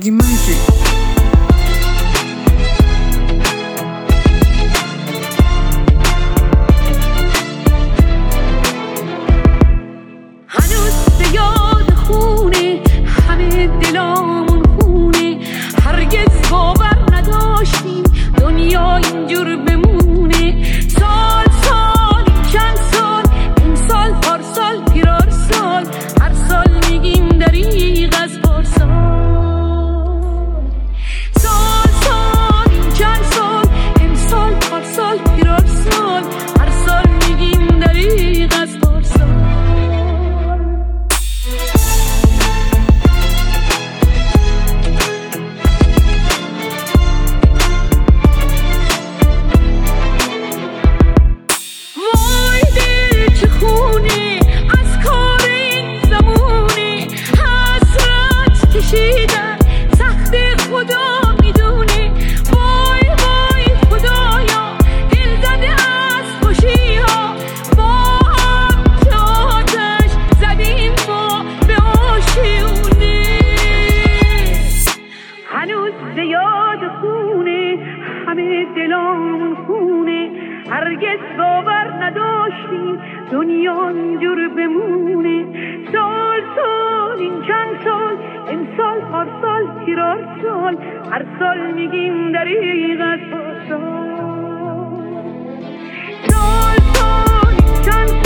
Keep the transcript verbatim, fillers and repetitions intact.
بگی من چی؟ هنوز به یاد خونه همه دلامون خونه، هرگز باور نداشتیم دنیا اینجور بمونه. سال سال این چند سال، این سال پارسال پیرار سال، هر سال میگیم دریغ از پارسال. سال سال این چند سال، این سال پارسال پیرار سال، هر سال میگیم دریغ از پارسال. دلامون خونه، هرگز باور نداشتیم دنیا اینجور بمونه. سال سال این چند سال، امسال پارسال پیرار سال، هر سال میگیم دریغ از پارسال. سال سال این چند